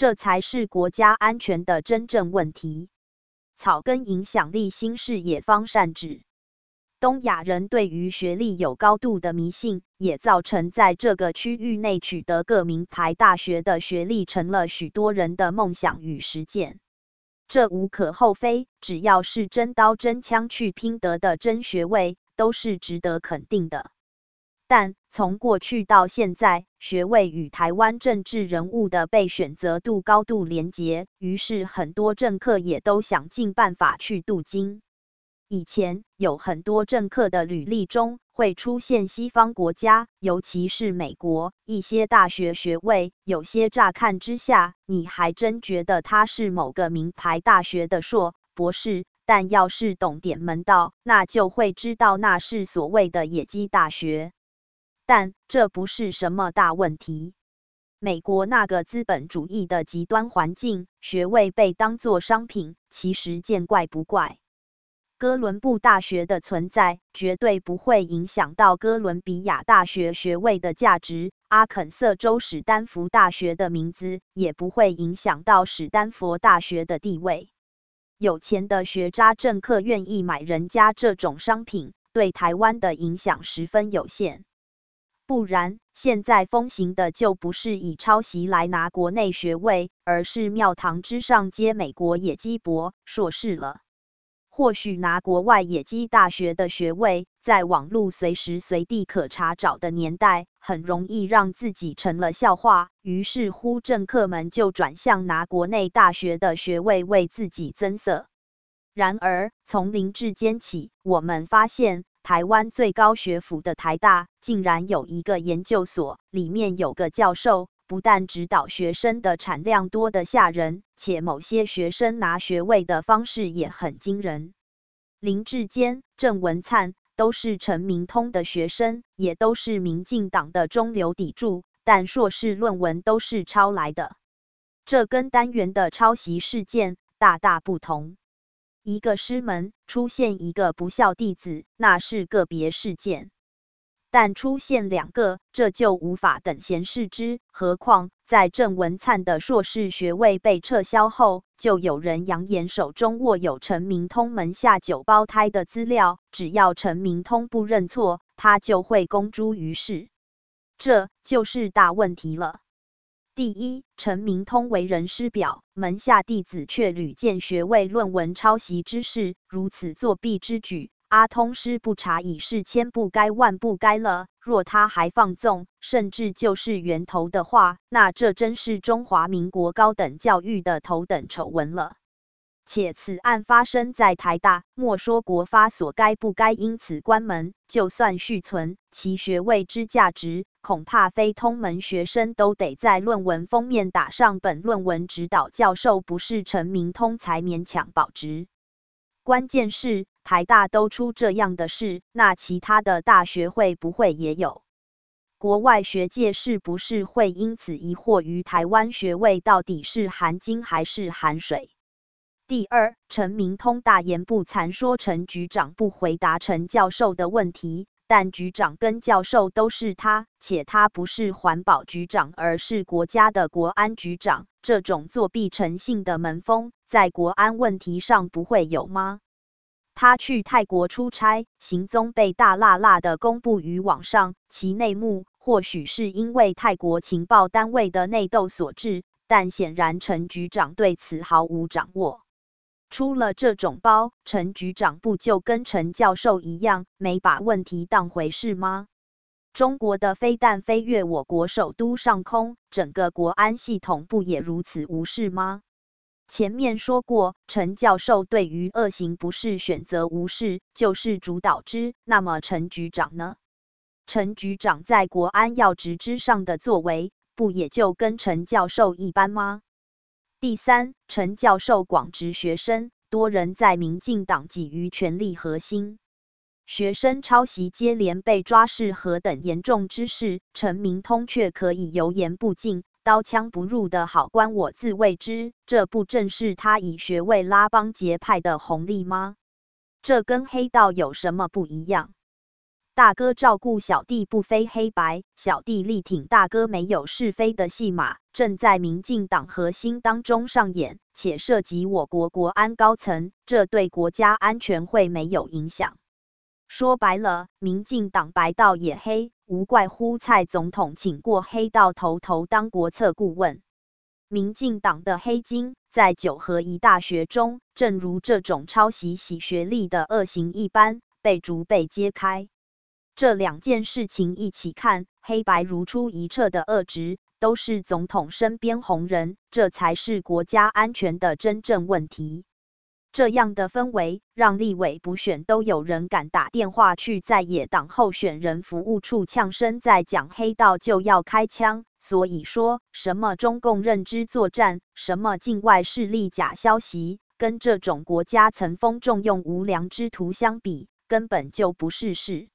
这才是国家安全的真正问题。草根影响力新视野方善治。东亚人对于学历有高度的迷信，也造成在这个区域内取得各名牌大学的学历成了许多人的梦想与实践。这无可厚非，只要是真刀真枪去拼得的真学位，都是值得肯定的。但从过去到现在，学位与台湾政治人物的被选择度高度连结，于是很多政客也都想尽办法去镀金。以前有很多政客的履历中会出现西方国家，尤其是美国一些大学学位，有些乍看之下，你还真觉得他是某个名牌大学的硕博士，但要是懂点门道，那就会知道那是所谓的野鸡大学。但这不是什么大问题。美国那个资本主义的极端环境，学位被当作商品，其实见怪不怪。哥伦布大学的存在绝对不会影响到哥伦比亚大学学位的价值，阿肯色州史丹福大学的名字也不会影响到史丹佛大学的地位。有钱的学渣政客愿意买人家这种商品，对台湾的影响十分有限。不然，现在风行的就不是以抄袭来拿国内学位，而是庙堂之上接美国野鸡博硕士了。或许拿国外野鸡大学的学位，在网络随时随地可查找的年代，很容易让自己成了笑话，于是乎政客们就转向拿国内大学的学位为自己增色。然而，从林志坚起，我们发现台湾最高学府的台大，竟然有一个研究所，里面有个教授，不但指导学生的产量多得吓人，且某些学生拿学位的方式也很惊人。林志坚、郑文灿都是陈明通的学生，也都是民进党的中流砥柱，但硕士论文都是抄来的。这跟单元的抄袭事件大大不同。一个师门出现一个不孝弟子，那是个别事件。但出现两个，这就无法等闲视之。何况在郑文灿的硕士学位被撤销后，就有人扬言手中握有陈明通门下9胞胎的资料，只要陈明通不认错，他就会公诸于世。这就是大问题了。第一，陈明通为人师表，门下弟子却屡见学位论文抄袭之事，如此作弊之举，阿通师不查已是千不该万不该了。若他还放纵，甚至就是源头的话，那这真是中华民国高等教育的头等丑闻了。且此案发生在台大，莫说国发所该不该因此关门，就算续存，其学位之价值，恐怕非通门学生都得在论文封面打上本论文指导教授不是陈明通才勉强保值。关键是台大都出这样的事，那其他的大学会不会也有？国外学界是不是会因此疑惑于台湾学位到底是含金还是含水？第二，陈明通大言不惭说陈局长不回答陈教授的问题，但局长跟教授都是他，且他不是环保局长，而是国家的国安局长。这种作弊成性的门风，在国安问题上不会有吗？他去泰国出差，行踪被大辣辣的公布于网上，其内幕或许是因为泰国情报单位的内斗所致，但显然陈局长对此毫无掌握。出了这种包，陈局长不就跟陈教授一样，没把问题当回事吗？中国的飞弹飞越我国首都上空，整个国安系统不也如此无视吗？前面说过，陈教授对于恶行不是选择无视，就是主导之，那么陈局长呢？陈局长在国安要职之上的作为，不也就跟陈教授一般吗？第三，陈教授广植学生，多人在民进党觊觎权力核心。学生抄袭接连被抓是何等严重之事，陈明通却可以油盐不进、刀枪不入的好官我自谓之，这不正是他以学位拉帮结派的红利吗？这跟黑道有什么不一样？ 大哥照顾小弟不非黑白，小弟力挺大哥没有是非的戏码，正在民进党核心当中上演，且涉及我国国安高层，这对国家安全会没有影响。说白了，民进党白道也黑，无怪乎蔡总统请过黑道头头当国策顾问。民进党的黑金在九合一大学中，正如这种抄袭洗学历的恶行一般，被逐被揭开。这两件事情一起看，黑白如出一辙的恶质，都是总统身边红人，这才是国家安全的真正问题。这样的氛围，让立委补选都有人敢打电话去在野党候选人服务处呛声，在讲黑道就要开枪。所以说什么中共认知作战，什么境外势力假消息，跟这种国家层风重用无良之徒相比，根本就不是事。